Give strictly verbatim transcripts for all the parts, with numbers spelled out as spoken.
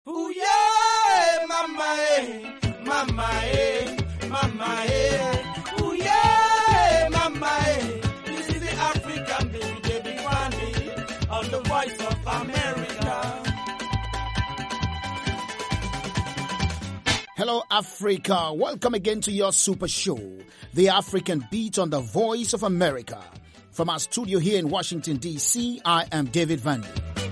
Ooh yeah, mama eh, mama eh, mama eh. Ooh yeah, mama eh. This is the African baby, David Vandy, on the Voice of America. Hello, Africa. Welcome again to your super show, The African Beat on the Voice of America. From our studio here in Washington, D C, I am David Vandy.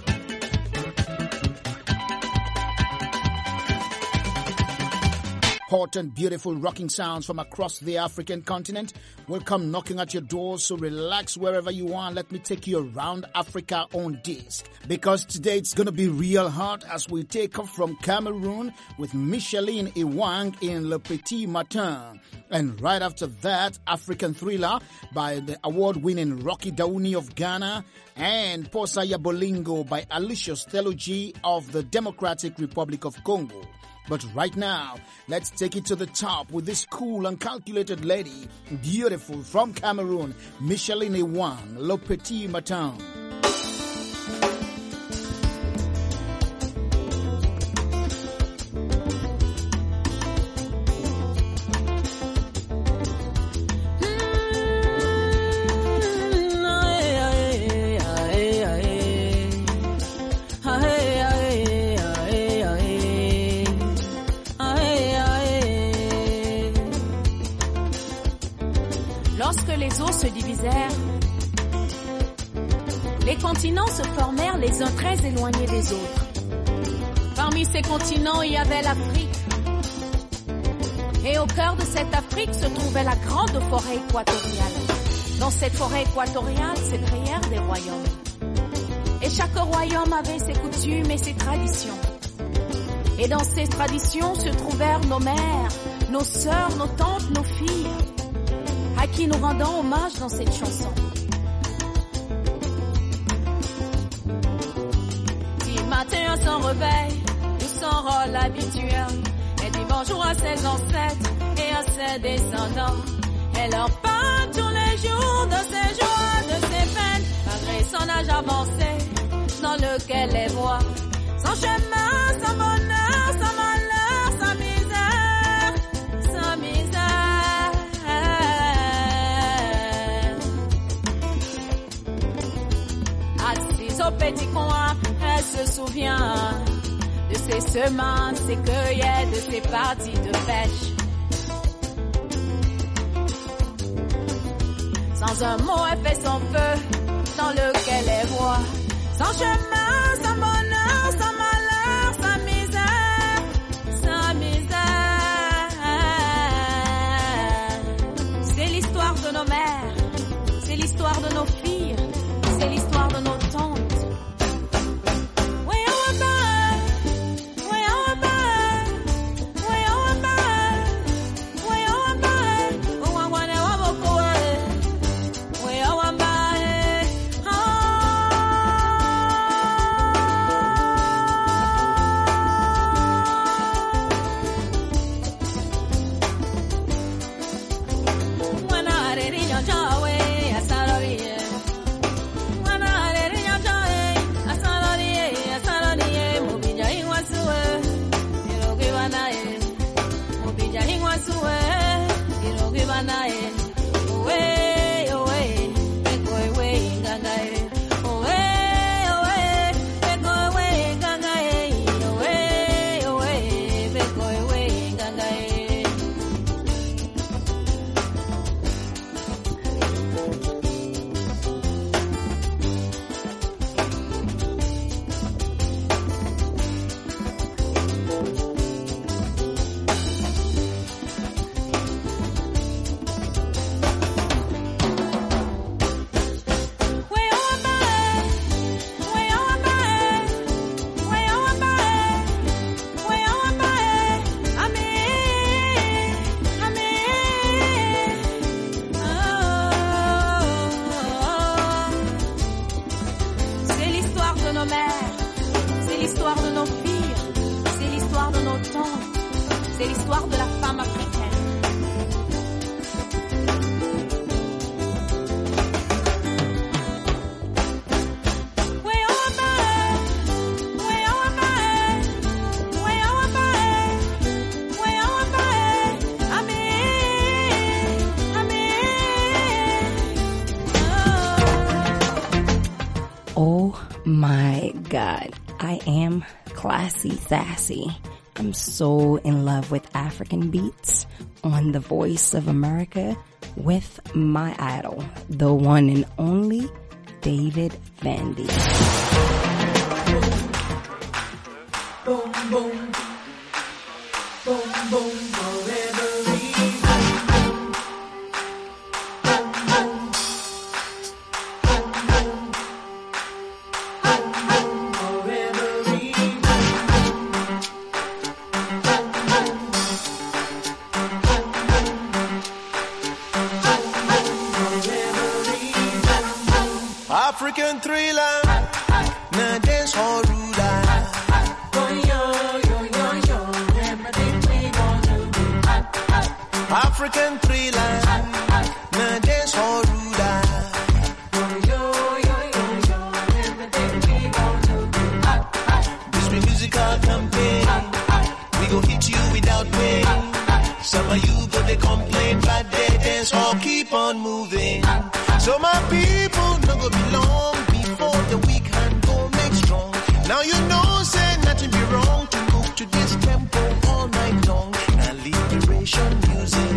Hot and beautiful rocking sounds from across the African continent will come knocking at your doors, so relax wherever you are. Let me take you around Africa on disc, because today it's going to be real hot as we take off from Cameroon with Micheline Iwang in Le Petit Matin. And right after that, African Thriller by the award-winning Rocky Daouni of Ghana and Posa Ya Bolingo by Alicia Steloji of the Democratic Republic of Congo. But right now, let's take it to the top with this cool and calculated lady, beautiful from Cameroon, Micheline Iwang, Le Petit Matin. Se divisèrent. Les continents se formèrent les uns très éloignés des autres. Parmi ces continents, il y avait l'Afrique. Et au cœur de cette Afrique se trouvait la grande forêt équatoriale. Dans cette forêt équatoriale se créèrent des royaumes. Et chaque royaume avait ses coutumes et ses traditions. Et dans ces traditions se trouvèrent nos mères, nos sœurs, nos tantes, nos filles, à qui nous rendons hommage dans cette chanson. Si matin on s'en réveille, tout son rôle habituel, elle dit bonjour à ses ancêtres et à ses descendants. Elle leur parle tous les jours de ses joies, de ses peines, malgré son âge avancé, dans lequel elle voit son chemin, son bonheur, son malheur, sa misère, sa misère. Au petit coin, elle se souvient de ses semences, ses cueillettes, de ses parties de pêche. Sans un mot, elle fait son feu dans lequel elle voit son chemin, son bonheur, son malheur, sa misère, sa misère. C'est l'histoire de nos mères, c'est l'histoire de nos filles, c'est l'histoire de nos tantes. C'est l'histoire de la femme africaine. God, I am classy, sassy. I'm so in love with African beats on The Voice of America with my idol, the one and only David Vandy. Boom, boom. Boom, boom, forever. African thriller, na dance hall ruler. African thriller, na dance hall ruler. This be musical campaign, we go hit you without pain. Some of you go they complain, but they dance hall keep on moving. So my people no go be long before the weak hand go make strong. Now you know say nothing be wrong to move to this tempo all night long. Now liberation music.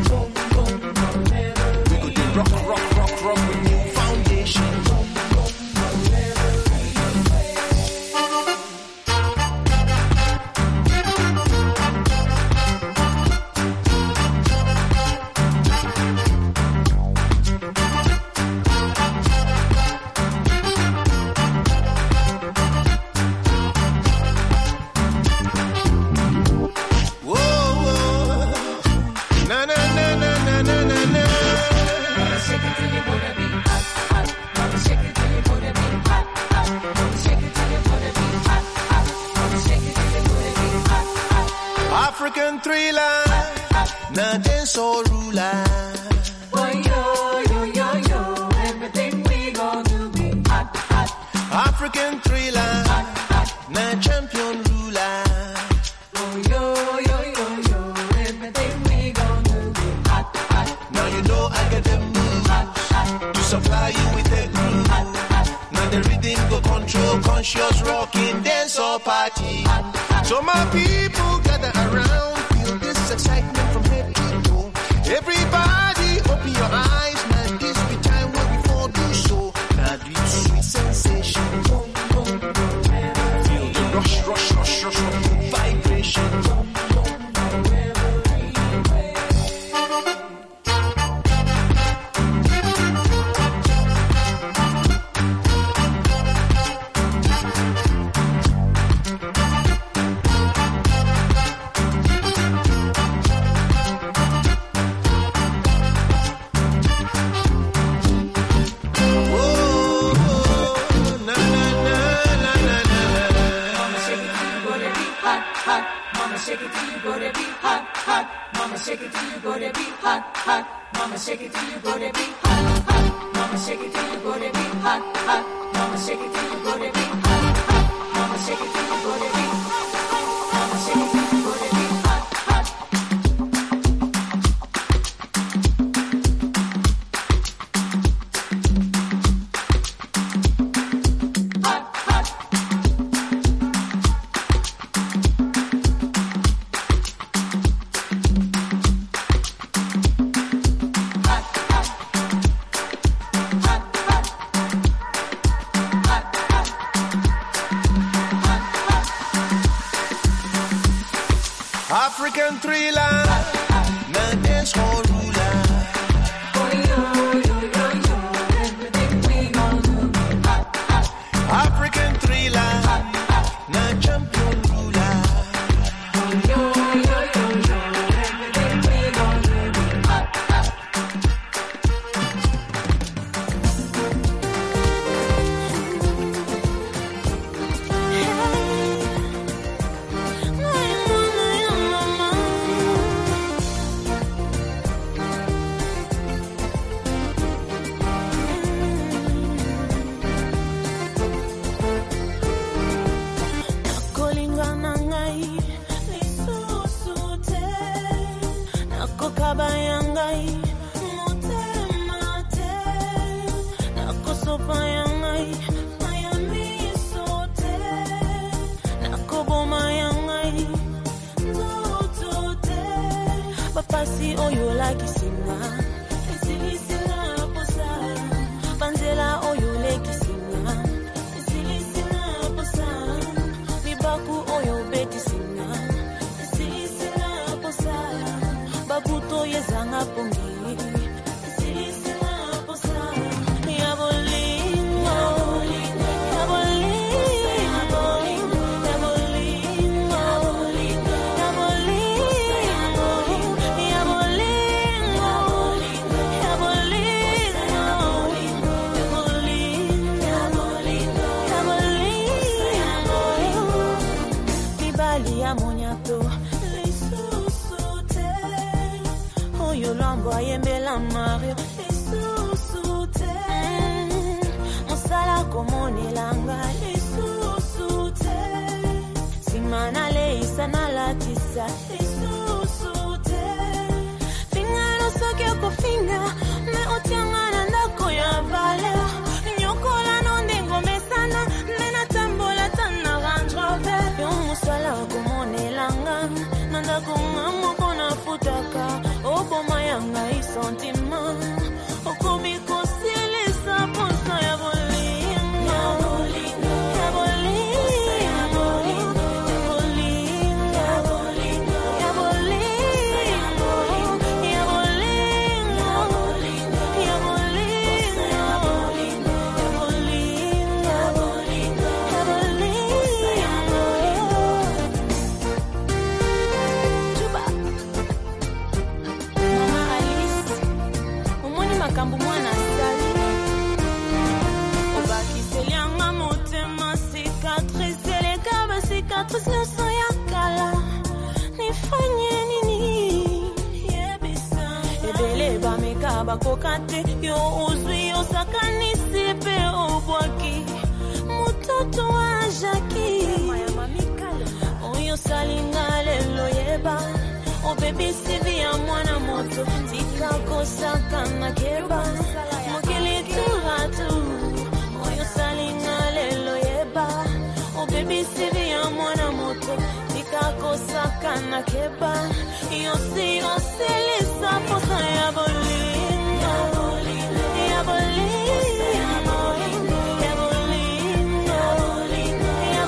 We go do rock, rock, rock, rock with new foundation. African thriller, na dance all ruler. Boy, yo, yo, yo, yo, everything we gon' do be hot, hot. African thriller, na champion ruler. Boy, yo, yo, yo, yo, everything we gon' do be hot, hot. Now you know I got them moves to supply you with the groove. Now the rhythm go control conscious rocking dance or party. So my people gather around, feel this excitement from head to toe. Everybody open your eyes, man, this be time where we fall do so. Now this sweet sensation, feel the rush, rush, rush, rush, rush, vibration. African thriller, na dance hall ruler. African thriller, na champion ruler. Miami, so pasi oyo la kisinga esilisina posa banzela oyo le kisinga esilisina posa mibaku oyo betisina esilisina posa babuto yezanga pongi esilisina posa yabolingo Yembela Mario Isusute Musala komone langa Isusute Simana leisa na latisa Isusute Finga no soke ko finga Me otiangana ndako ya vale Nyokola nondengo mesana Mena tambola tana Range Rover Yo musala komone langa Nanda kongamo kona futaka Obo mayanga isantima Okomi kosilisa ponsa ya bolingo Ya bolingo Ya bolingo Ya bolingo Ya bolingo Ya bolingo Ya bolingo Ya bolingo Ya Kambu mwana sali Obaki selianga motema cicatrice Eleka ba cicatrice nyonso ya kala Nifanye nini Yebisa Ebele ba meka bakoka te Yo uzwi osakanisi pe obwaki Mutoto wa Jackie Oyo salinga lelo yeba Oh baby sivi ya mwana moto Tika kosaka na keba Mokili turatu Oyo salinga lelo yeba Oh baby sivi ya mwana moto Tika kosaka na keba Yosi osilisa posa ya bolingo Ya bolingo Ya bolingo Ya bolingo Ya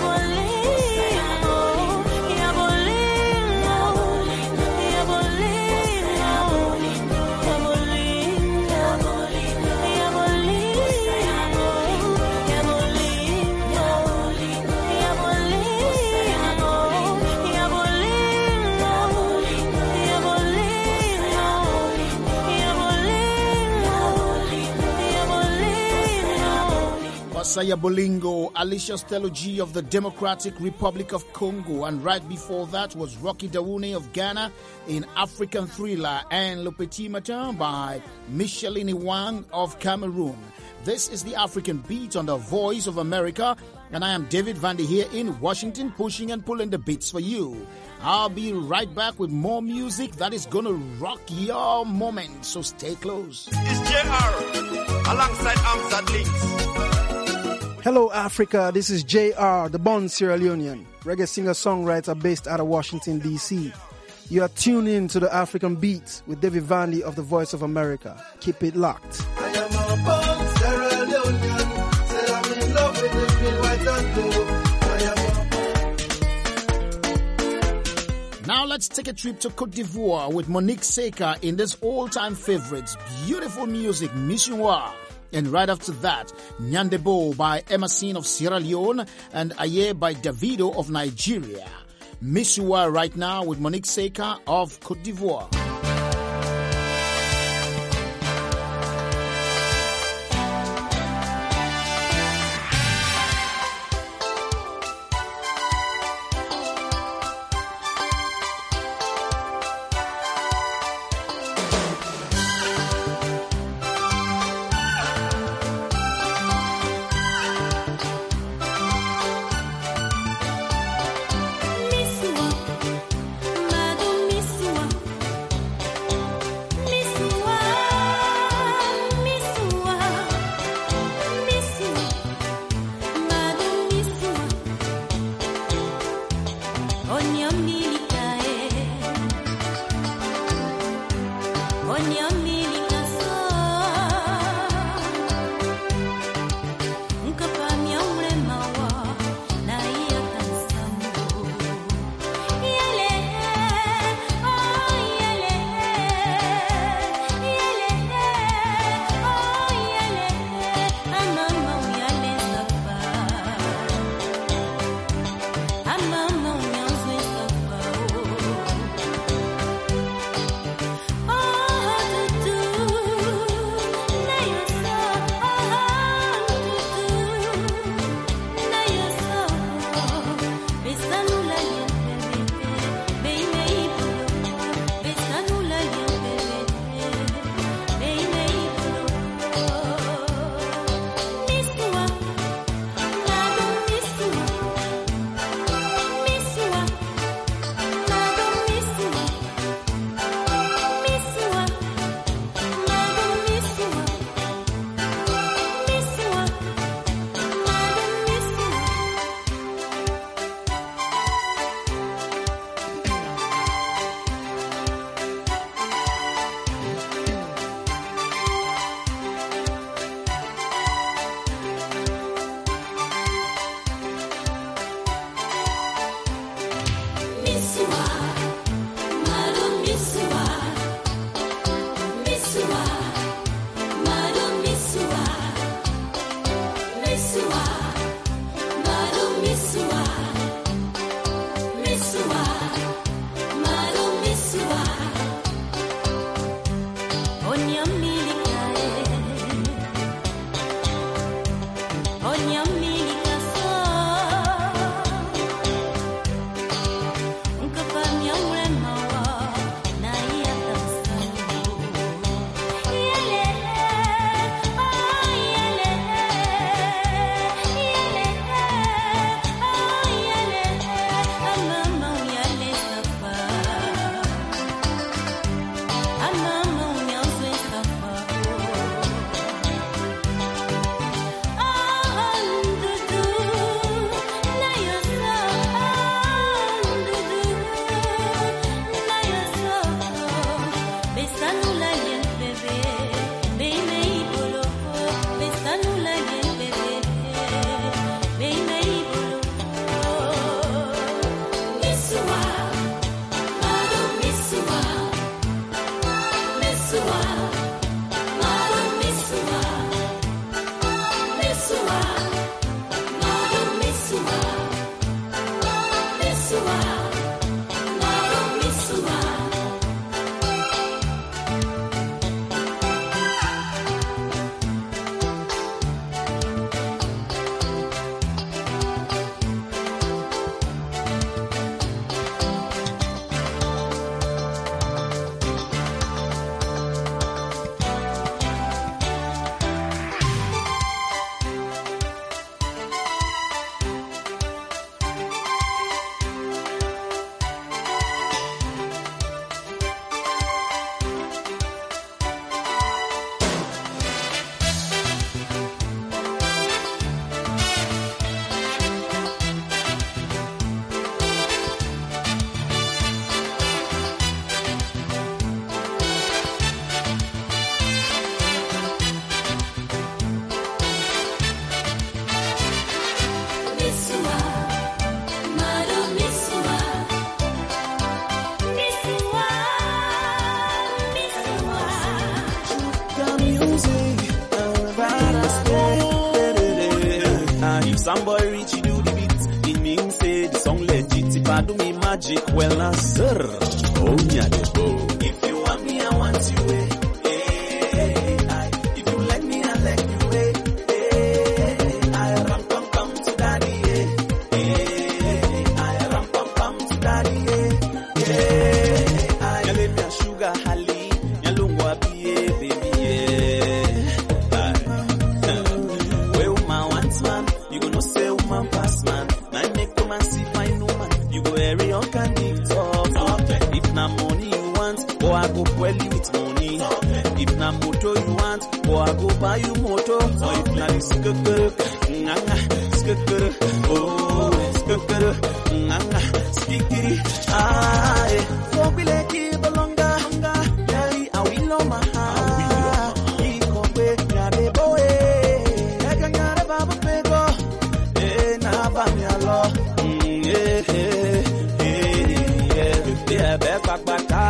Saya Bolingo, Alicia Stelo G of the Democratic Republic of Congo, and right before that was Rocky Dawoune of Ghana in African Thriller, and Le Petit Matin by Micheline Wang of Cameroon. This is the African Beat on the Voice of America, and I am David Vandy here in Washington, pushing and pulling the beats for you. I'll be right back with more music that is gonna rock your moment, so stay close. It's J R alongside Amzad Links. Hello, Africa. This is J R, the born Sierra Leonean, reggae singer-songwriter based out of Washington, D C You are tuned in to the African Beat with David Vandy of the Voice of America. Keep it locked. I am a born Sierra Leonean. Say I'm in love with the green, white and blue. I am a Now let's take a trip to Cote d'Ivoire with Monique Seca in this all-time favorites, beautiful music, Missioua. And right after that, Nyandebo by Emerson of Sierra Leone and Aye by Davido of Nigeria. Missioua right now with Monique Seca of Cote d'Ivoire. Somebody reach you do the beat. It means say the song legit. If I do me magic, well now sir. Oh yeah, oh. If you want me, I want you. Eh. Hey, I, if you like me, I like you. Eh. Hey, I ram pam pam to daddy. Eh. Hey, I ram pam pam to daddy. Eh. Yeah, I live your sugar hali, your lungwa be baby. I go well you with money. Okay. If na moto you want, or I go buy you moto. Okay. Or if na skukuru, nganga, skukuru, oh, skukuru, nganga, skikiri, ah, eh. So we let you belonga, yari, I will no ebe kwakbaka.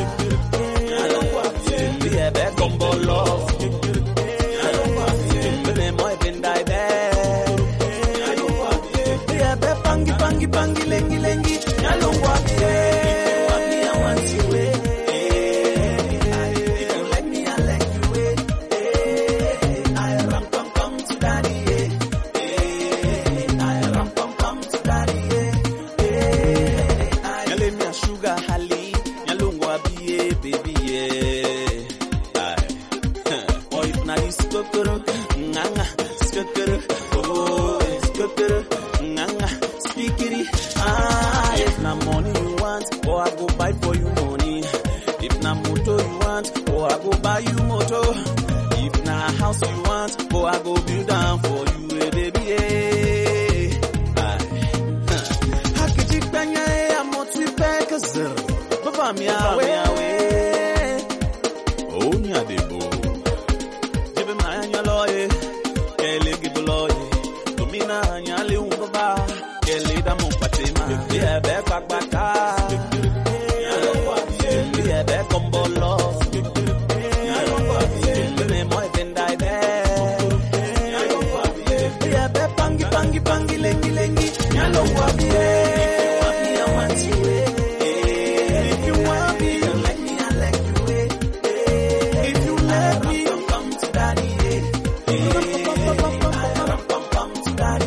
Be ebe kombolo. Be moi bendai be. Be ebe pangi pangi pangi lengi lengi. Nyalongwa be. I want you way. If you let me, I let you way. I ram pam pam to daddy. I ram pam pam to daddy. Nyale me a sugar hali. Nyalongwa be baby yeah. Aye. Oh if na this kokoro, nganga, skokoro. Oh, skokoro, nganga, speakity. Ah, if na money you want, oh I go buy for you money. If na motor you want, oh I go buy you motor. If na house you want, oh I go build down for you, eh, baby. Eh. Aye. Hakijipenya eh, I'm not with backers. Baba mi awe. Oh nyadebo. Jibe ma nyaloye. Kele giboloye. Domina nyale umbaba. Kele da mon patema. Be ebe kwakbaka. Be ebe kombolo. Be moi bendai be. Be ebe pangi pangi pangi lengi lengi. Nyalongwa be. I want you way. If you want me, you let me, I let you way. If you let me, come to daddy. Come to daddy.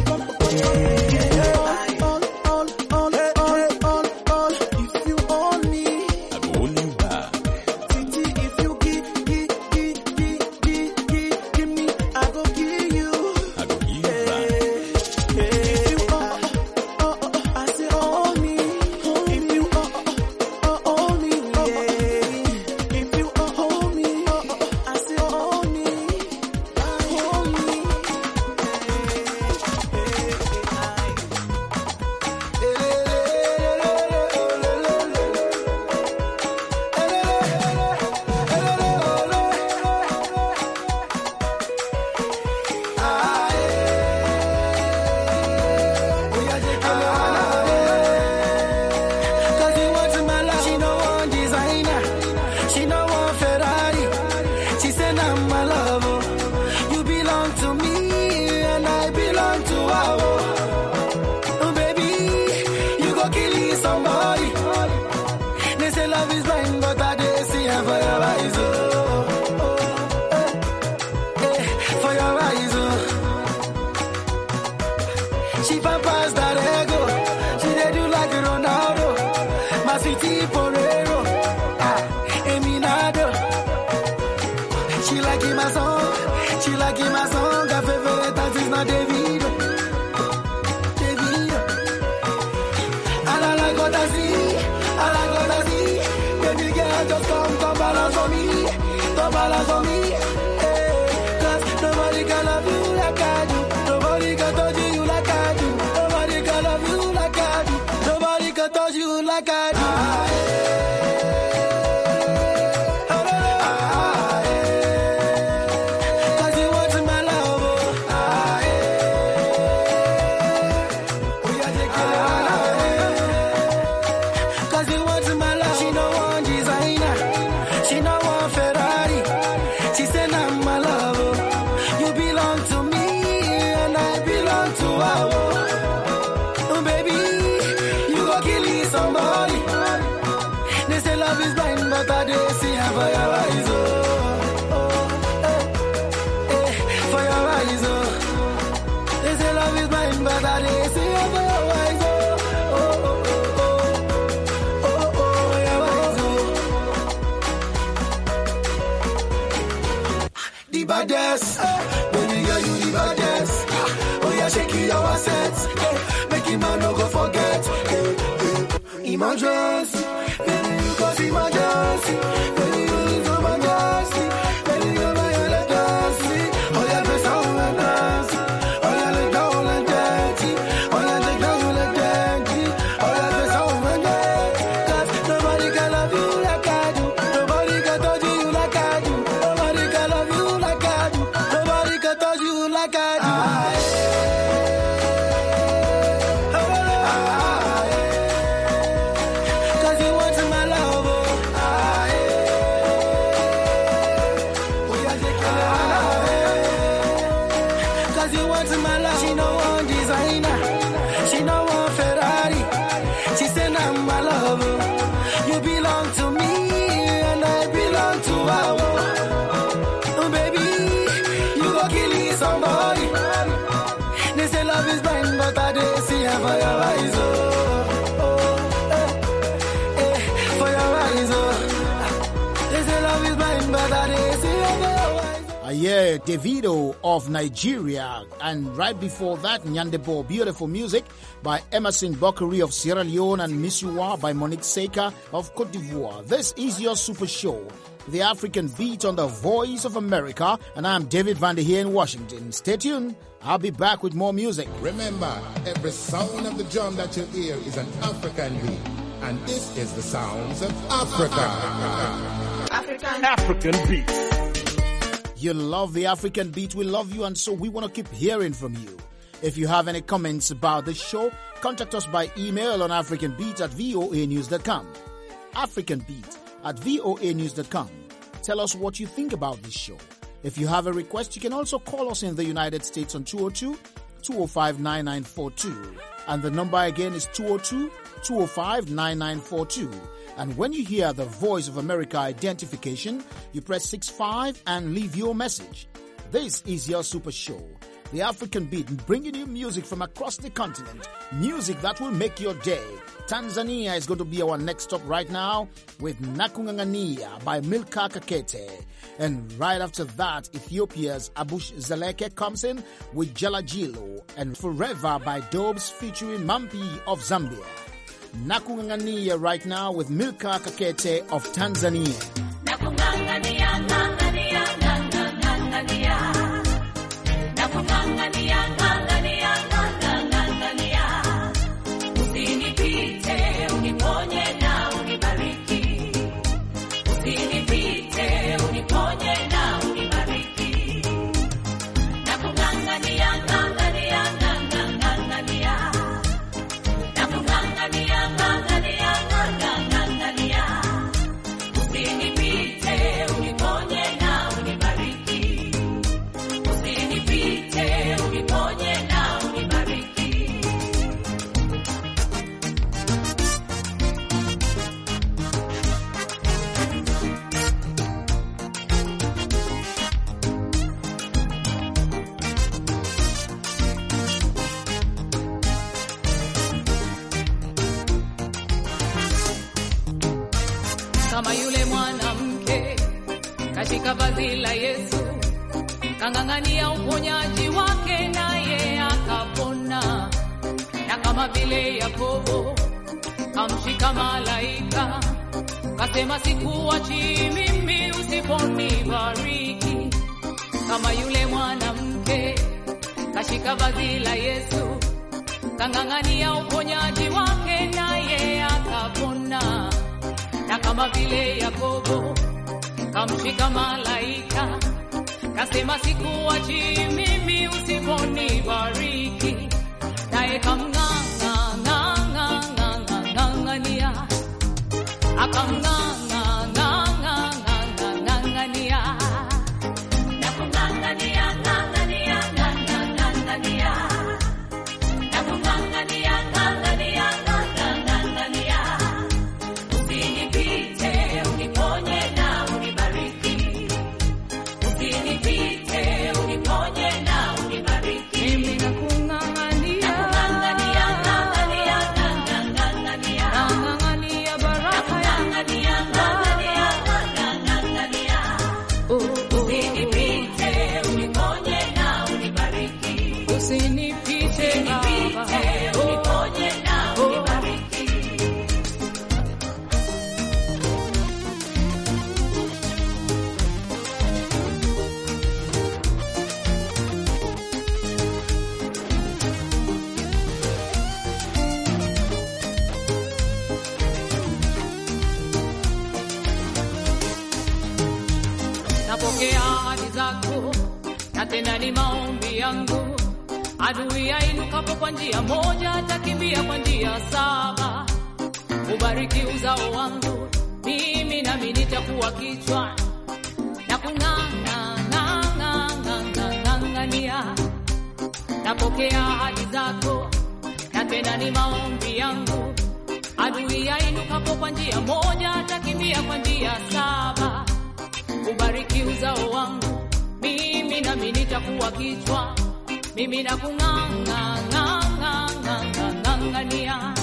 All, all, all, all, all, all. If you own me, I go own you back. Titi, if you give, give, give, give, give, give, give me, I go give you. I go give you back. If you own, oh, oh, I say own me. If you own, oh, oh, own me, yeah. If you own me, oh, oh, I say own me. Own me. Cause you want my love. She no want designer. She no want Ferrari. She said I'm my lover. You belong to me and I belong to her. Oh baby, you go kill somebody. They say love is blind, but I did see her for your eyes. Oh, oh, eh, eh, for your eyes. Oh. She pampas that ego. She they do like Ronaldo. My city Porero. Ah, Eminado. She like my song. She like my song. Her favorite artist not Davido. Davido. And I like what I see. I like what I see. Baby girl, just come, come balance on me. Come balance on me. Hey, cause nobody can love you like I do. Nobody can touch you like I do. Nobody can love you like I do. Nobody can touch you like I do. Ah, yeah. Ah, yeah. Cause you want my love. Oh, ah, yeah. Oh, yeah, take it. Ah, yeah. Cause you want my love. She no want designer. She no want Ferrari. She said I'm my lover. You belong to me and I belong to her. Oh baby, you go kill somebody. They say love is blind, but I did see her for your eyes. Oh, oh, eh, eh, for your eyes. Oh, they say love is blind, but I did see her for your eyes. Oh, oh, oh, oh, oh, oh, your eyes. Oh, the baddest, baby girl, you the baddest. Oh yeah, shake your assets, make him man no go forget. Emergency, baby you cause emergency, baby you need some emergency, baby you buy your legacy. Oh yeah, dress down and dance, oh yeah, let down and dirty, oh yeah, let down and dirty, oh yeah, dress down and dirty. Cause nobody can love you like I do, nobody can touch you like I do, nobody can love you like I do, nobody can touch you like I do. Ah, yeah. Uh, yeah, Davido of Nigeria. And right before that, Nyandebo, beautiful music by Emerson Bokari of Sierra Leone, and Misuwa by Monique Seika of Cote d'Ivoire. This is your Super Show, the African Beat on the Voice of America, and I'm David Vander here in Washington. Stay tuned. I'll be back with more music. Remember, every sound of the drum that you hear is an African beat, and this is the sounds of Africa. African African Beat. You love the African Beat, we love you, and so we want to keep hearing from you. If you have any comments about the show, contact us by email on africanbeat at voa news dot com. africanbeat at voa news dot com. Tell us what you think about this show. If you have a request, you can also call us in the United States on two oh two, two oh five, nine nine four two. And the number again is two oh two, two oh five, nine nine four two. And when you hear the Voice of America identification, you press six five and leave your message. This is your Super Show, the African Beat, bringing you music from across the continent, music that will make your day. Tanzania is going to be our next stop right now with Nakungangania by Milka Kakete. And right after that, Ethiopia's Abush Zeleke comes in with Jalajilo, and Forever by Dobes featuring Mampi of Zambia. Nakungangania right now with Milka Kakete of Tanzania. Nakungangania, ngangania, ngangania. Nakungangania, ngangania, ngangania. Usinipite, uniponye na unibariki. Usinipite, uniponye na unibariki. Nakungangania, ngangania, ngangania. Nakungangania, ngangania, ngangania. Usinipite, uniponye na unibariki. Usinipite, uniponye na unibariki. Kama yule mwanamke katika vazi la Yesu, kang'ang'ania uponyaji wake naye akapona. Na kama vile Yakobo kamshika malaika, kasema sikuachi mimi usiponibariki. Kama yule mwanamke kashika vazi la Yesu, kang'ang'ania uponyaji wake naye akapona. Na kama vile Yakobo kamshika malaika, kasema sikuachi mimi usiponibariki. Naye kamng'ang'ania, akamng'ang'ania. Nakung'ang'ania, ng'ang'ania, ng'ang'ania. Nakung'ang'ania, ng'ang'ania, ng'ang'ania. Usinipite, uniponye na unibariki. Usinipite, uniponye na unibariki. Mimi nakung'ang'ania, nakung'ang'ania, ng'ang'ania, ng'ang'ania. Nakung'ang'ania baraka, nakung'ang'ania, ng'ang'ania, ng'ang'ania. Usinipite, uniponye na unibariki. Usinipite, uniponye na unibariki. Napokea ahadi zako na tena ni maombi yangu. Adui ainukapo kwa njia moja, atakimbia kwa njia saba. Ubariki uzao wangu, mimi nami nitakuwa kichwa. Nakung'ang'ania, napokea ahadi zako na tena ni maombi yangu. Adui ainukapo kwa njia moja, atakimbia kwa njia saba. Ubariki uzao wangu, mimi nami nitakuwa kichwa. Mimi nakung'ang'ania,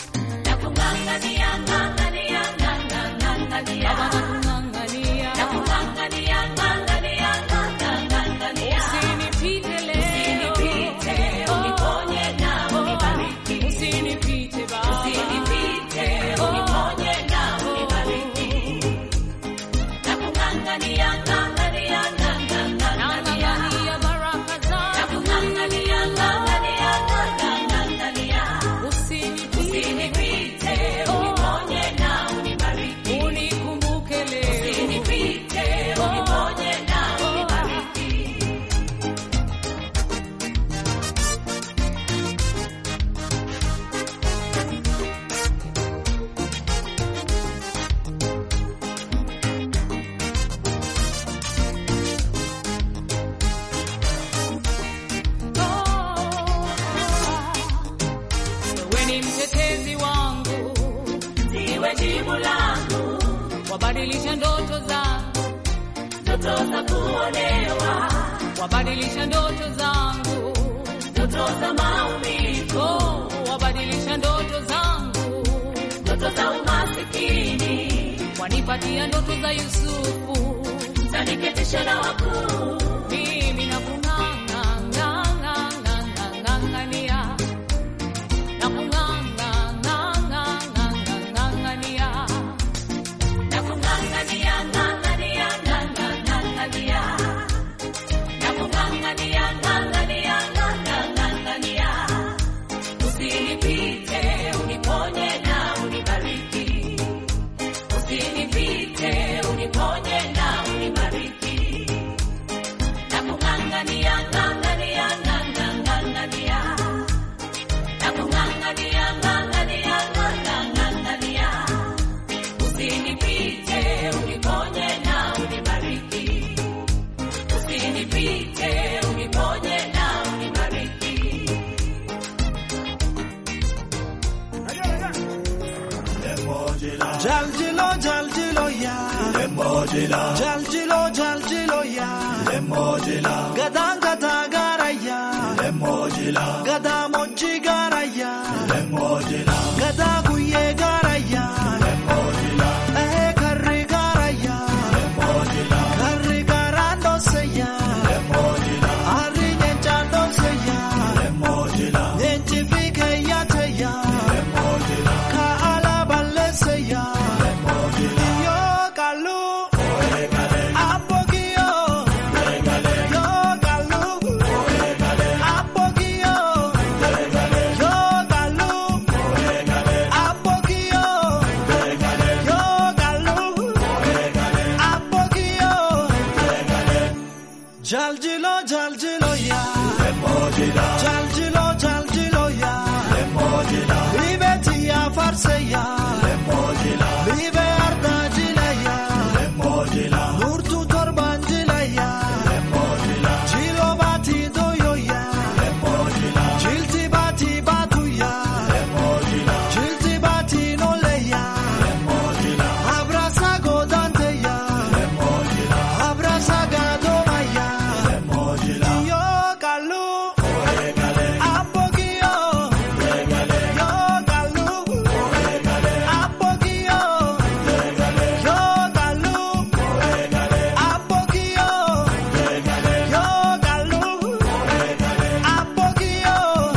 nakung'ang'ania, ng'ang'ania, ng'ang'ania. Nakung'ang'ania, iwe jibu langu, wabadilisha ndoto zangu, ndoto za kuonewa, wabadilisha ndoto zangu, ndoto za maumivu, oh, wabadilisha ndoto zangu, ndoto za umasikini, wanipatia ndoto za Yusufu, zaniketisha na wakuu, mimi nakung'ang'a ng'ang'a ng'ang'a ng'ang'ania, nakung'ang'a ng'ang'a ng'ang'a ng'ang'ania, nakung'ang'ania ng'ang'ania ng'ang'a ng'ang'ania, nakung'ang'ania ng'ang'ania ng'ang'a ng'ang'ania, usinipite uniponye na unibariki, usinipite uniponye na unibariki, nakung'ang'ania ng'ang'ania ng'ang'a ng'ang'ania, nakung'ang'ania ng'ang'ania ng'ang'a ng'ang'ania, usinipite uniponye na unibariki, usinipite uniponye na unibariki. Jaljilo, jaljilo ya, jaljilo, jaljilo ya, gada gada gara ya, gada mochi gara ya, gada guye gara ya, eh karri gara ya, karri gara no se ya, ari nyencha no se ya, nyenchi fike ya te ya, ka ala balle se ya. Jaljilo, jaljilo ya, jaljilo, jaljilo ya, libeti ya farse ya, libe arda jila ya, nurtu torban jila ya, jilo bati doyo ya, jilti bati batu ya, jilti bati nole ya, abrasa godante ya, abrasa gado ya. Yo kalu, apogio, yo kalu, apogio, yo kalu, apogio, yo kalu, apogio.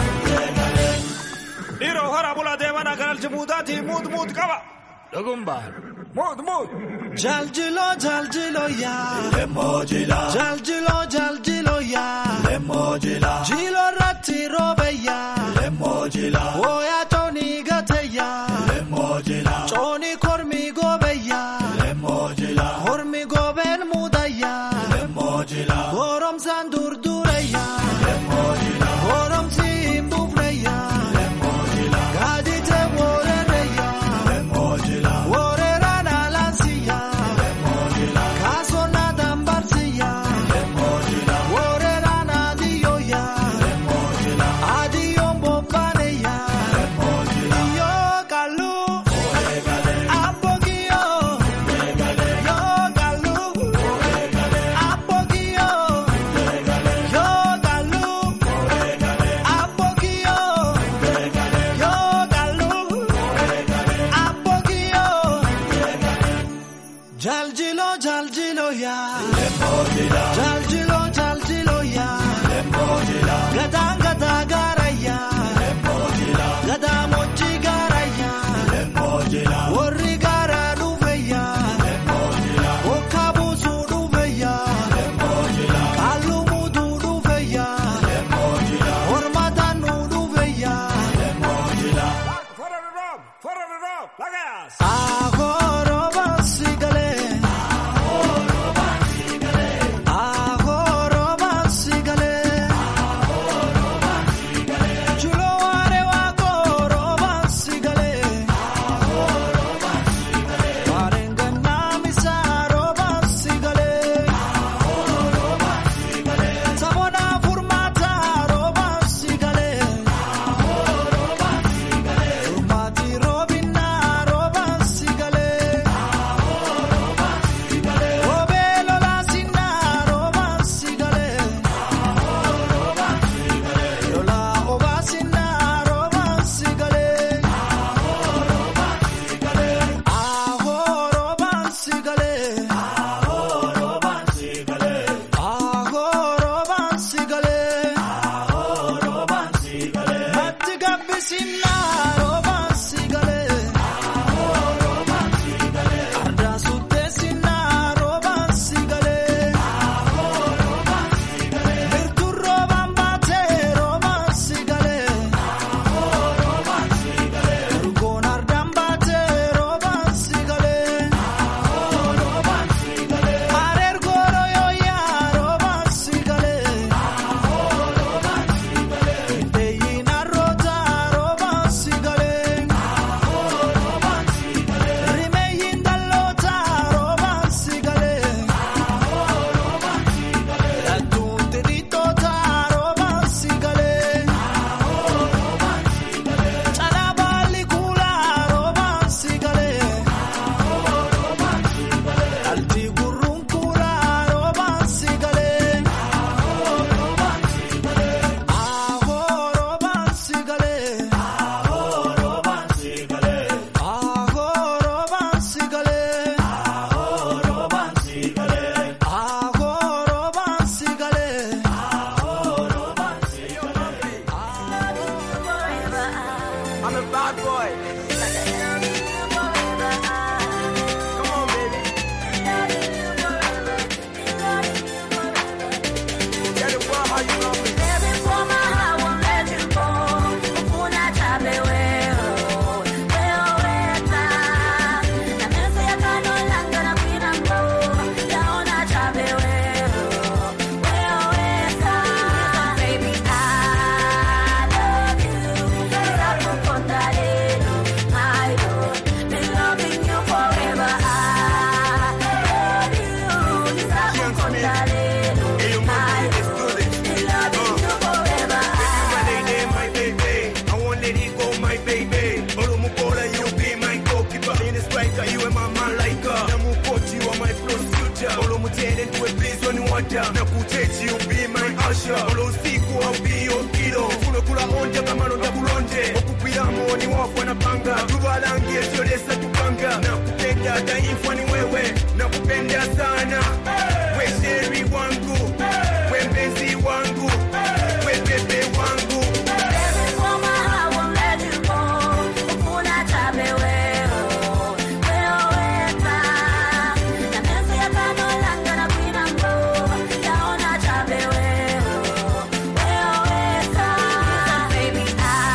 Iro harabula devana kanal chemudati mud mud kava. Dogumbar. Mud mud. Jaljilo, jaljilo ya, jaljilo, jaljilo ya, jilo ratti robe ya, oya toni gate ya, toni kormi gobe ya, kormi goben muda ya, gorom sandur dure ya, gorom sim bufre ya, gadite worere ya, worera na lansi ya, kaso na dambarsi ya, worera na diyo ya, adiyo mbopane ya, yo kalu, apogio, yo kalu, apogio, yo kalu, apogio, yo kalu, apogio. Jaljilo, jaljilo ya, jaljilo, jaljilo ya, gada gada gara ya, gada mochi gara ya, worri gara duve ya, okabusu duve ya, kalumudu duve ya, hormatanu duve ya. Fuera de rob, fuera de rob, lagas. Ahoro basigale, ahoro basigale, Naja na kuteti you be my usher. Olo usiku au bio kilo. Funo kula onja kama ronda bulonje. Okupira moni wafu na panga. Tubalangi etio desa tupanga. Na kupenda taifa ni wewe. Na kupenda sana. We sheri wangu. We mpenzi wangu. We bebe wangu. Baby, for my heart won't let you go. Ukuna tabe wewe. Wewe weka. Na mesi ya kano langa na kuina mbo. Yaona tabe wewe. Wewe weka. Baby,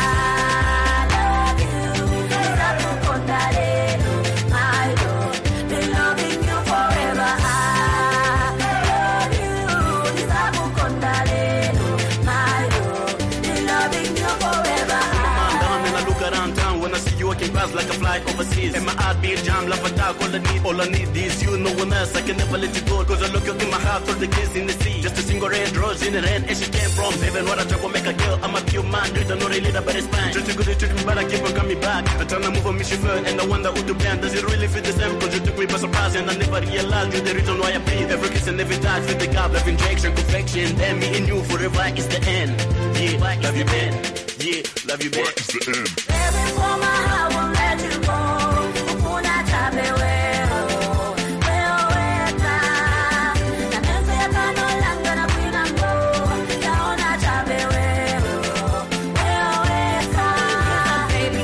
I love you. Nitakukonda leo. My love. Be loving you forever. I love you. Nitakukonda leo. My love. Be loving you forever. Down and I look around town when I see you I can pass like a fly overseas. And my heart beat jam, love attack, all I need, all I need is you, no one else, I can never let you go. Cause I look up in my heart, all the kids in the sea. Just a single red rose in the red, and she came from heaven. What I try to make a girl, I'm a pure man, you don't know really that, but it's fine. Just a good to treat me, but I keep on coming back. I try to move on me, she fell, and I wonder who to plan. Does it really fit the same? Cause you took me by surprise, and I never realized you're the reason why I breathe. Every kiss and every touch, with the gap, love injection, perfection. Then me and you forever is the end. Yeah, love you, man. Yeah, love you, man. It's the end. Baby, for my heart won't let you go. Ukuna tabe wewe. Wewe weka. Na mesi ya kano langa na kuina mbo. Yaona tabe wewe. Wewe weka. Baby,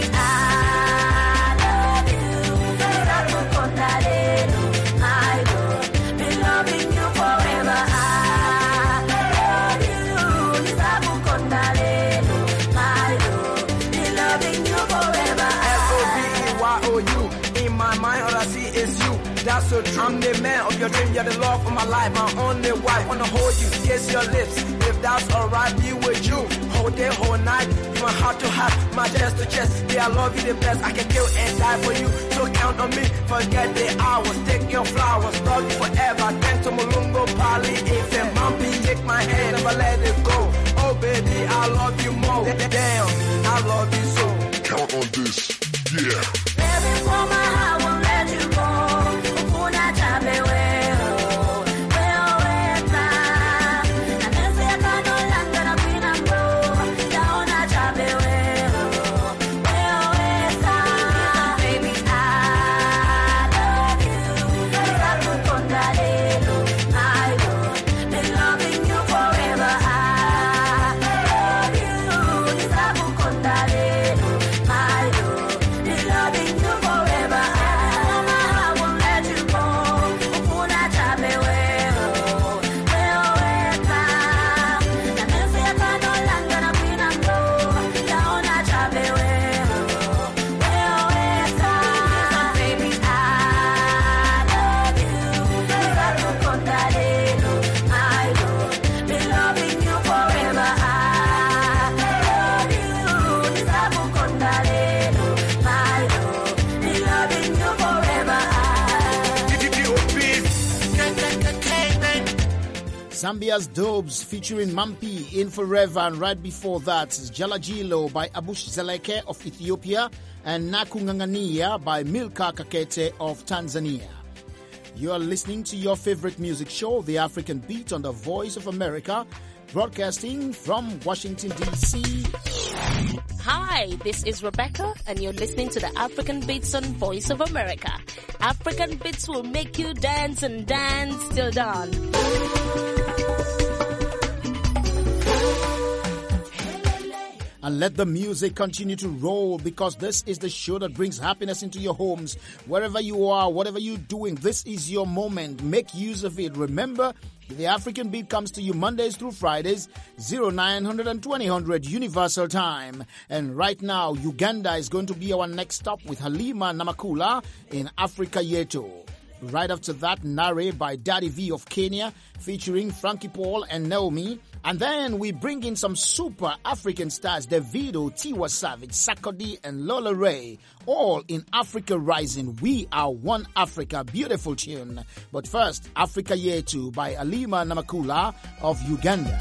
I love you. Nitakukonda leo. My love. Be loving you forever. I love you. Nitakukonda leo. My love. Be loving you forever. S O B E Y O U. In my mind, all I see is you. That's so true. I'm the man of your dream. You're the love of my life. My only wife. Wanna hold you, kiss your lips. If that's alright, be with you. Whole day, whole night. From heart to heart, my chest to chest. Yeah, I love you the best. I can kill and die for you. So count on me. Forget the hours. Take your flowers. Love you forever. Thanks to Mulungo, Pali, Ife, Mampi. Take my hand, never let it go. Oh, baby, I love you more. Damn, I love you so. Count on this. Yeah. Baby, for my heart won't let you go. Ukuna tabe wewe. Wewe weka. Na mesi ya kano langa na kuina mbo. Yaona tabe wewe. Wewe weka. Baby, I love you. Nitakukonda leo. My love. Be loving you forever. I love you. Nitakukonda leo. My love. Be loving you forever. My heart won't let you go. Ukuna tabe wewe. Wewe weka. Na mesi ya kano langa na kuina mbo. Yaona tabe wewe. Wewe weka. Baby, I love you. Nitakukonda leo. My love. Be loving you forever. I love you. Nitakukonda leo. My love. Be loving you forever. Zambia's Dobes featuring Mampi in Forever, and right before that is Jalajilo by Abush Zeleke of Ethiopia and Nakungangania by Milka Kakete of Tanzania. You are listening to your favorite music show, The African Beat, on the Voice of America, broadcasting from Washington, D C. Hi, this is Rebecca, and you're listening to the African Beats on Voice of America. African Beats will make you dance and dance till dawn. And let the music continue to roll, because this is the show that brings happiness into your homes. Wherever you are, whatever you're doing, this is your moment. Make use of it. Remember, the African Beat comes to you Mondays through Fridays, oh nine hundred and twenty hundred Universal Time. And right now, Uganda is going to be our next stop with Halima Namakula in Africa Yetu. Right after that, Nare by Daddy V of Kenya, featuring Frankie Paul and Naomi. And then we bring in some super African stars, Davido, Tiwa Savage, Sakodi, and Lola Ray, all in Africa Rising. We are one Africa. Beautiful tune. But first, Africa Yetu by Halima Namakula of Uganda.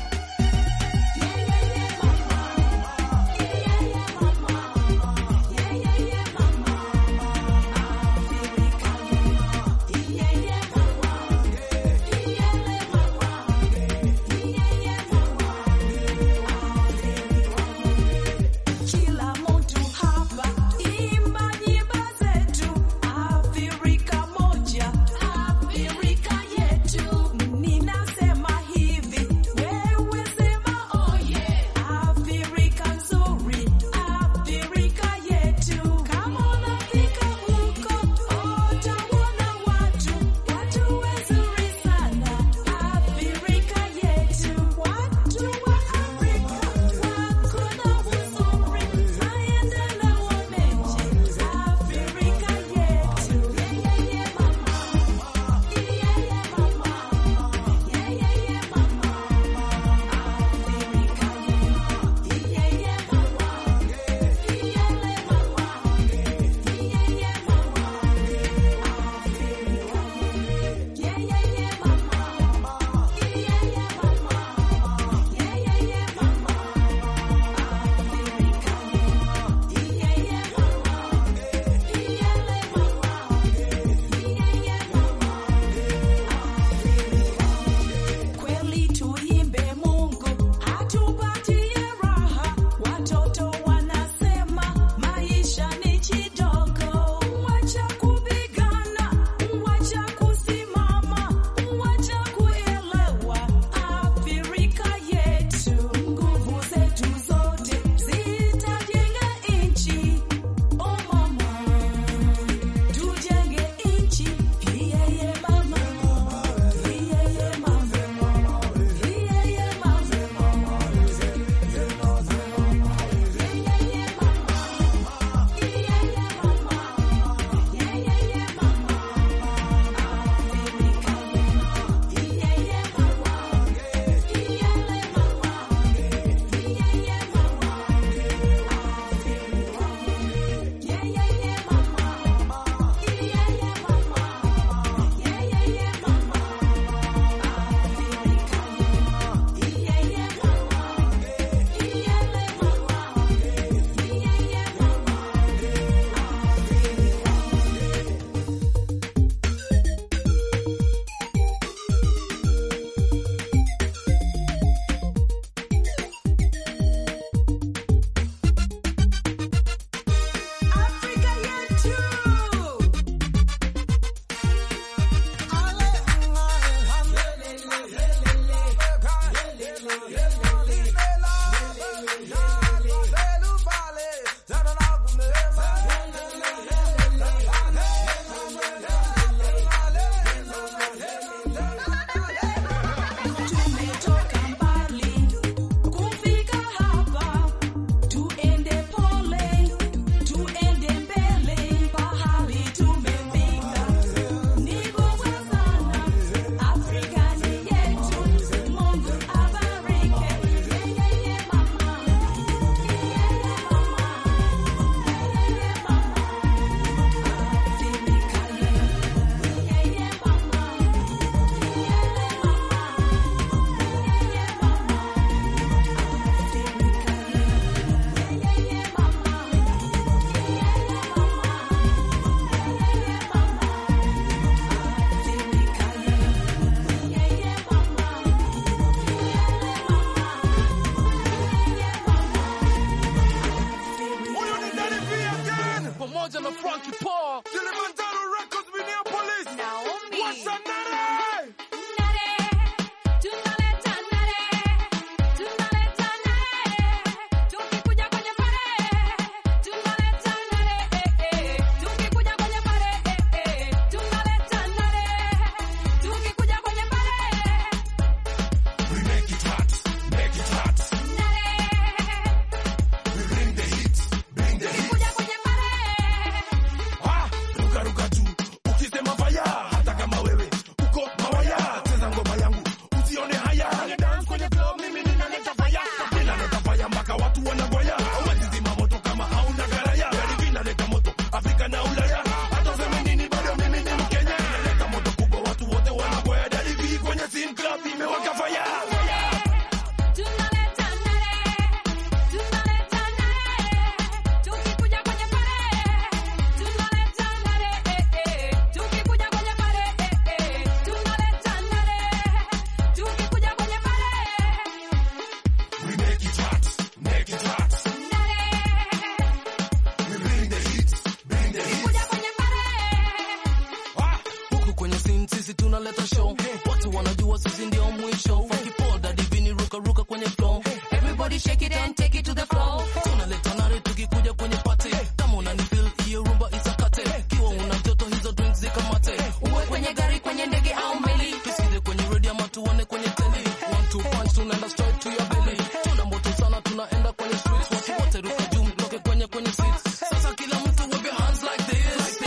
mean sisi tunaleta show. Watu wanajua sisi ndio mwisho. Funky Paul, Daddy Vini, ruka ruka kwenye flow. Everybody shake it and take it to the floor. Tunaleta nare tukikuja kwenye party. Kama unanifeel hiyo rumba isakate. Kiwa una joto hizo drinks zikamate. Uwe kwenye gari, kwenye ndege au meli. Tusikize kwenye radio ama tuone kwenye tele. One two punch tunaenda straight to your belly. Tuna moto sana tunaenda kwenye streets. Watu wote ruka juu mtoke kwenye kwenye seats. Sasa kila mtu wave your hands like this.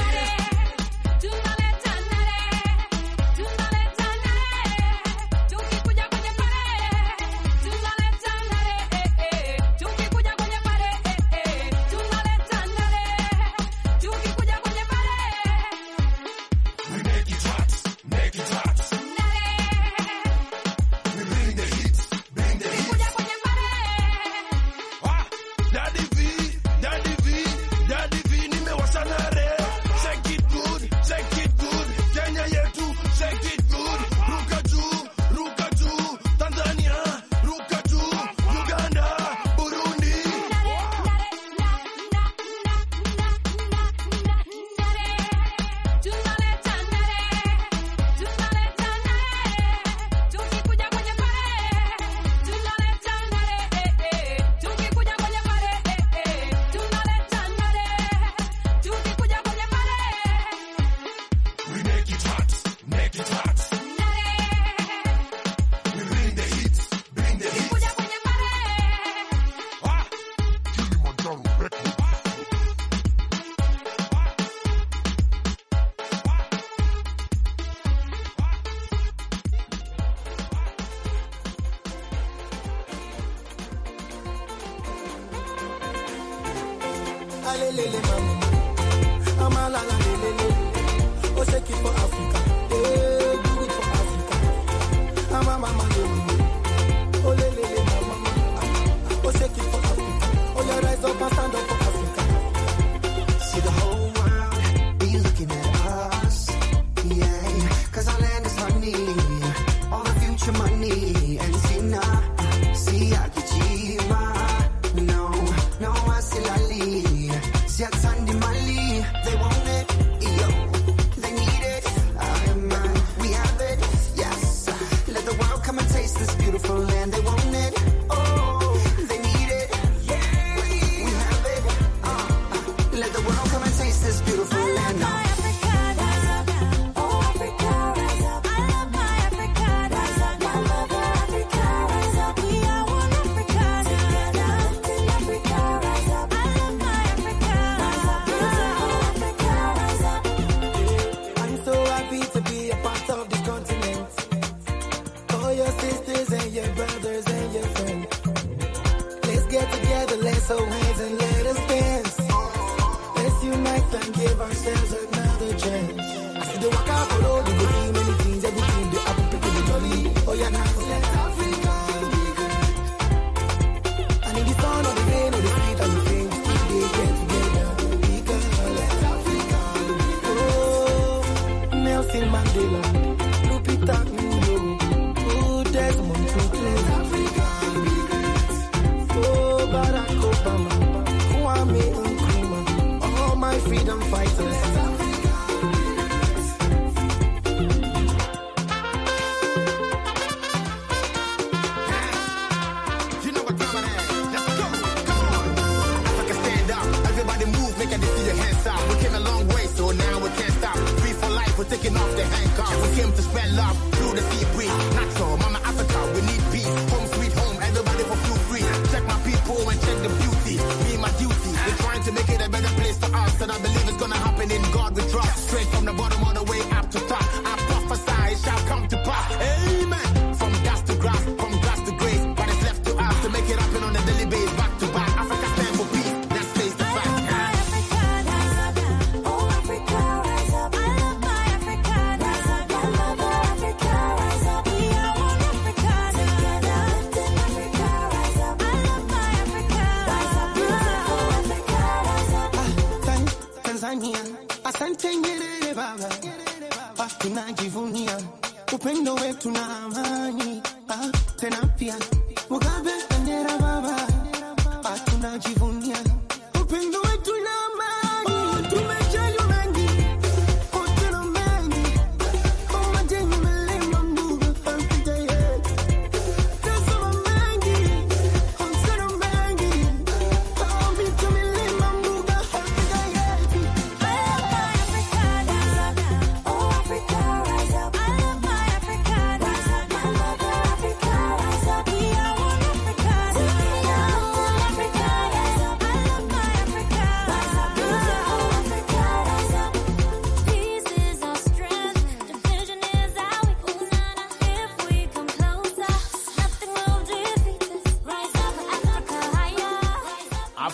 Alelele mama, amala la lelele. Oh, shake it for Africa, eh, do it for Africa. Ama mama lelele, oh lelele mama, oh shake it for Africa. Oh, you rise up and stand up for Africa. See the whole world be looking at us, yeah. 'Cause our land is honey, all the future money, and see now, see I get you, no, no I still I leave. Sandy Mali, they want it, yo, they need it, I am mine, we have it, yes, let the world come and taste this beautiful land, they want it, oh, they need it, yeah, we have it, uh, let the world come and taste this beautiful land, no. So hands and let us dance. Let's unite and give ourselves another chance. I see the walk out for all the good, many things, everything, the apple picking the jolly. Oh yeah, now let Africa be good. And in the sun or the rain or the street or the thing, they get together. Because let Africa be good. Oh, Nelson Mandela, Lupita Nyong'o, oh, Desmond Tutu, let Africa be good. Oh, Barack Obama, Kwame Nkrumah, all my freedom fighters. You know what time it is. Let's go. Come on. Africa stand up. Everybody move, make it see your hands up. We came a long way, so now we can't stop. Free for life, we're taking off the handcuffs. We came to spread love through the sea breeze. Natural, Mama Africa, we need peace. Home sweet home, everybody for feel free. Check my people and check the beauty. Me and my duty. We're trying to make it a better place for us, and I believe it's gonna happen in God we trust. Straight from the bottom all the way up to top. I prophesy it shall come to pass. Amen. From dust to grass, from grass to grace. But it's left to us to make it happen on a daily basis. Back to back. Africa stand for peace. Let's face the fact. Asante Nyerere baba, ah, tunajivunia upendo wetu na amani, ah, tena pia Mugabe bendera baba, ah, tunajivunia upendo wetu na amani, oh, tumejali mengi, oh, tena mengi, oh,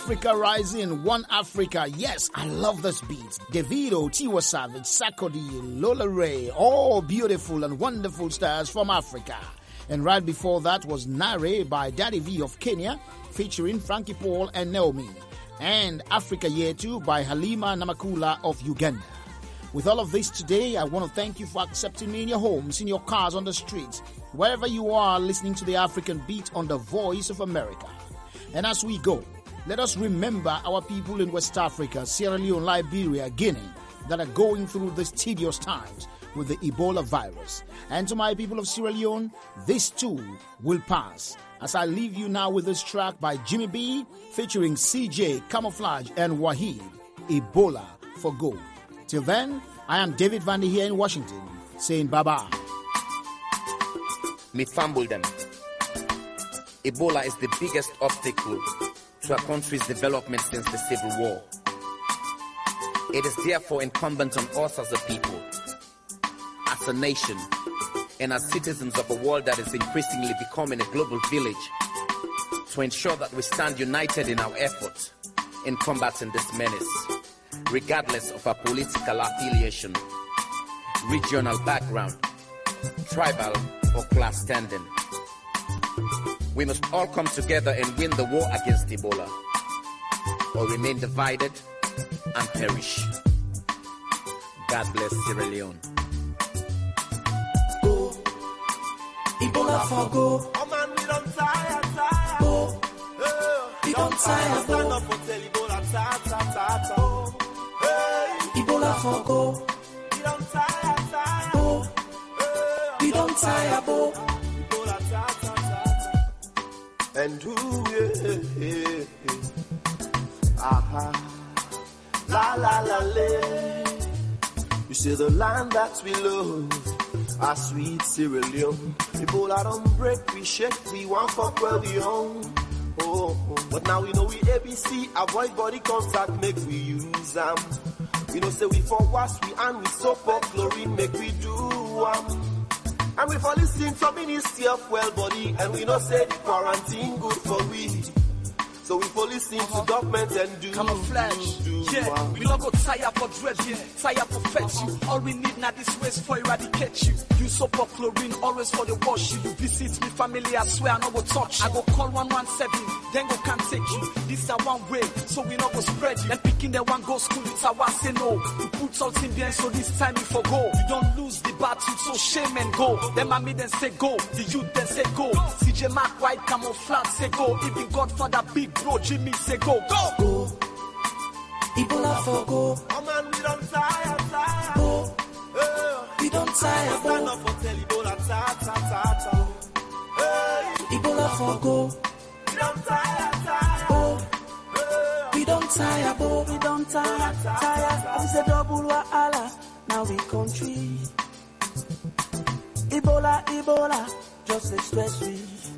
Africa rising, one Africa. Yes, I love this beat. Davido, Tiwa Savage, Sarkodie, Lola Ray, all beautiful and wonderful stars from Africa. And right before that was Nare by Daddy V of Kenya, featuring Frankie Paul and Naomi. And Africa Year two by Halima Namakula of Uganda. With all of this today, I want to thank you for accepting me in your homes, in your cars, on the streets, wherever you are listening to the African Beat on the Voice of America. And as we go, let us remember our people in West Africa, Sierra Leone, Liberia, Guinea, that are going through these tedious times with the Ebola virus. And to my people of Sierra Leone, this too will pass. As I leave you now with this track by Jimmy B, featuring C J, Camouflage, and Wahid, Ebola for Go. Till then, I am David Vandy here in Washington, saying bye-bye. Me fumble them. Ebola is the biggest obstacle to a country's development since the Civil War. It is therefore incumbent on us as a people, as a nation, and as citizens of a world that is increasingly becoming a global village, to ensure that we stand united in our efforts in combating this menace, regardless of our political affiliation, regional background, tribal or class standing. We must all come together and win the war against Ebola, or remain divided and perish. God bless Sierra Leone. Go, Ebola for go. Oh man, we don't tire, tire. Go, hey, we don't tire, stand go. up for tell Ebola, ta, ta, ta, ta. Hey, Ebola for go. we don't tire, tire. Go, Hey, we don't tire, go. Ebola, ta, ta, ta, ta. And who, yeah, yeah, yeah. Aha. La la la la. You see the land that we love, our sweet Sierra Leone. Ebola don't break, we shake, we want fuck where we own. Oh, oh, but now we know we A B C, avoid body contact, make we use them. We know say we for wash, we and we soap up chlorine, make we do um. And we for listen to Ministry of Well Body, and we know say the quarantine good for we. So we for listen to government and do camouflage. do, do, Yeah, um. we not go tire for dread, yeah. Tire for fetch you. All we need now this ways for eradicate you. You soap up chlorine, always for the wash you. You visit me family, I swear I no go touch you. I go call one one seven, then go can't take you. This a one way, so we not go spread you. And picking the one go school, it's a one say no. You put salt in there, so this time you for go. You don't lose the battle, so shame and go. Then mommy then say go, the youth then say go. C J Mark White camouflage say go. Even Godfather Big Bro Jimmy say go. Go! Go, Ebola for go. Oh man, we don't tire, tire. Go, Hey, we don't tire, stand go. up for tell Ebola, ta, ta, ta, ta. Hey, Ebola for go. we don't tire, tire. Go, Hey, we don't tire, go. We don't tire, tire. I say double wahala, now we country. Ebola, Ebola, just a stress free.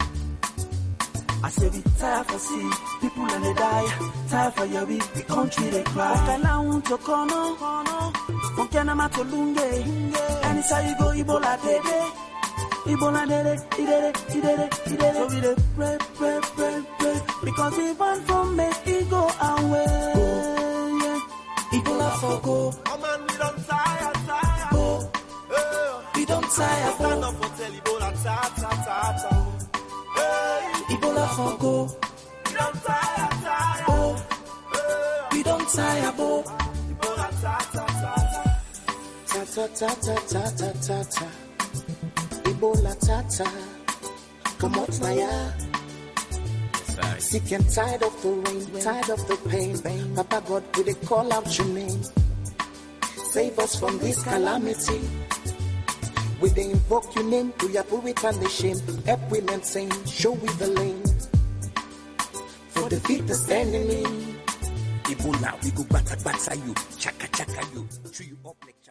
I say we tired for see people and they die. Tired for your week, the country they cry. Okala unto kono, Okena matolunge. And it's how you go Ebola dede, Ebola dede, idede, idede, idede. So we dey pray, pray, pray, pray, because we want to make it go away. Yeah. Ebola for go, oh man, we don't tire, tire. go, Hey, we don't tire, stand go. up for tell Ebola, ta, ta, ta, ta. Hey, Ebola for go, we don't tire, tire. go, Hey, we don't tire, go. Ebola, ta, ta, ta, ta. Ta ta ta ta ta ta ta ta. Ebola ta ta. Come on, Naya. Sick and tired of the rain, tired of the pain. Papa God, we dey call out your name. Save us from this calamity. We dey invoke your name, we are it and the shame. Help we maintain, show we the lane. For defeat the enemy. Ebola, we go batter batter you, chaka chaka you, chew you up like